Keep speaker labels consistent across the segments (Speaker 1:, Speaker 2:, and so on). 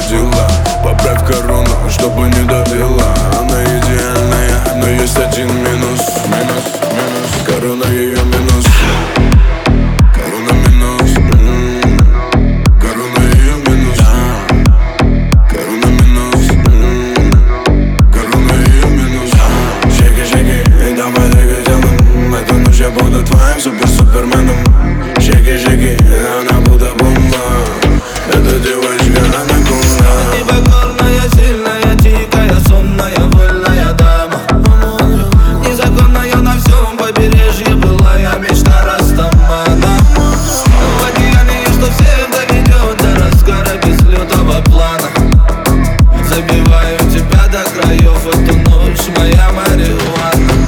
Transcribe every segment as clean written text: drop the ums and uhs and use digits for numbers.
Speaker 1: наградила. Поправь корону, чтобы не давила. Она идеальная, но есть один минус. Корона ее минус. Корона минус. Корона ее минус. Корона минус. Корона ее минус. Шейки, давай двигайся. Эту ночь я буду твоим суперменом. Шейки, она будто бомба. Эта девочка анаконда.
Speaker 2: Непокорная, сильная, дикая, сонная, вольная дама. Незаконная на всем побережье былая мечта Растамана. В океане, что всех доведет до разгара без лютого плана. Забиваю тебя до краев, эту ночь моя марихуана.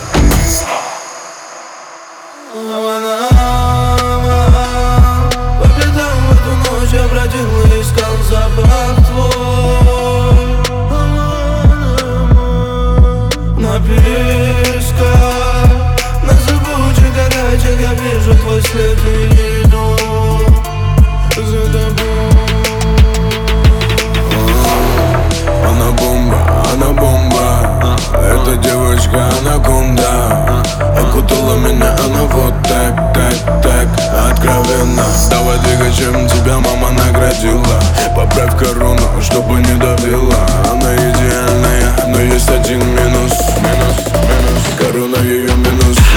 Speaker 2: По пятам в эту ночь я бродил и искал запах твой. На песках, на зыбучих горячих я вижу твой след и иду за тобой.
Speaker 1: Она бомба. Эта девочка анаконда. Окутала меня она вот так откровенно. Давай двигай, чем тебя мама наградила. Поправь корону, чтобы не давила. Она идеальная, но есть один минус. Корона ее минус.